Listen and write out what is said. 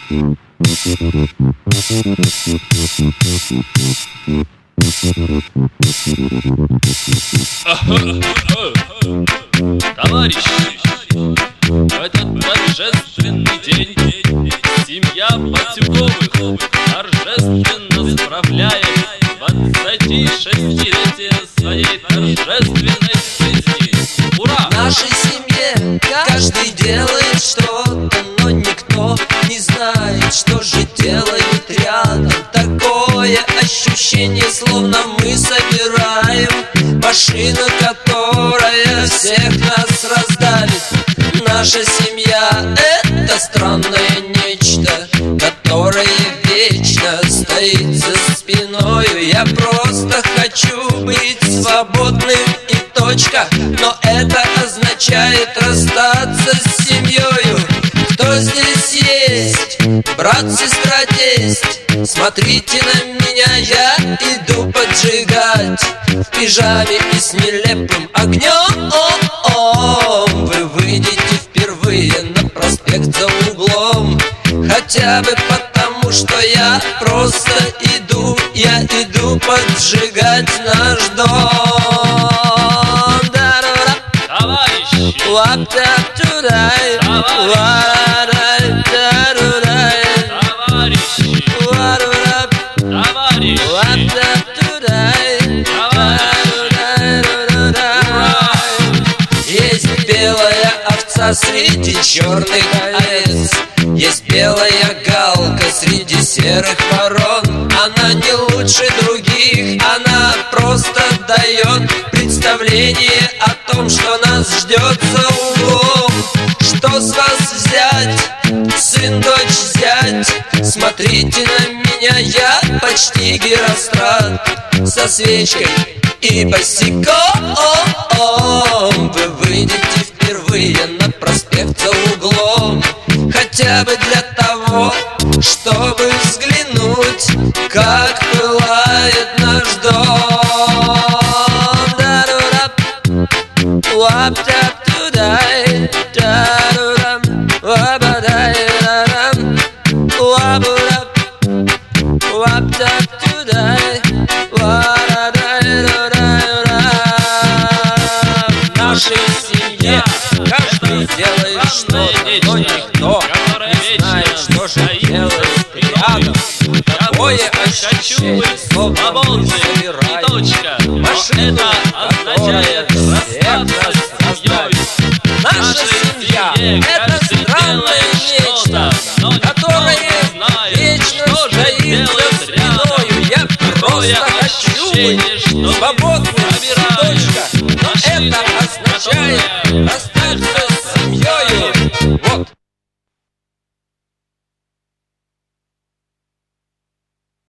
Товарищи, в этот торжественный день семья Батюковых торжественно справляет 26-летие своей торжественной жизни. Ура! В нашей семье каждый делает что-то, но никто не знает, что же делает рядом. Такое ощущение, словно мы собираем машину, которая всех нас раздавит. Наша семья — это странное нечто, которое вечно стоит за спиною. Я просто хочу быть свободным и точка, но это означает расстаться с семьёю. Кто здесь есть? Брат, сестра, тесть. Смотрите на меня, я иду поджигать в пижаме и с нелепым огнем. Вы выйдете впервые на проспект за углом, хотя бы потому, что я просто иду, я иду поджигать наш дом. Товарищи! Есть белая овца среди черных овец, есть белая галка среди серых ворон. Она не лучше других, она просто дает представление о том, что нас ждет за углом. Что с вас взять, сын, дочь, зять? Смотрите на меня, я почти Герострат со свечкой и босиком. Вы выйдете впервые на проспект за углом, хотя бы для того, чтобы взглянуть, как пылает наш дом. В нашей семье каждый делает что-то, но никто не знает, что же делает рядом. Такое ощущение, словно мы собираем машину, которая всех нас раздавит. Наша семья — это странное нечто, которое вечно стоит за спиною. Я просто хочу быть свободным, точка. Но это означает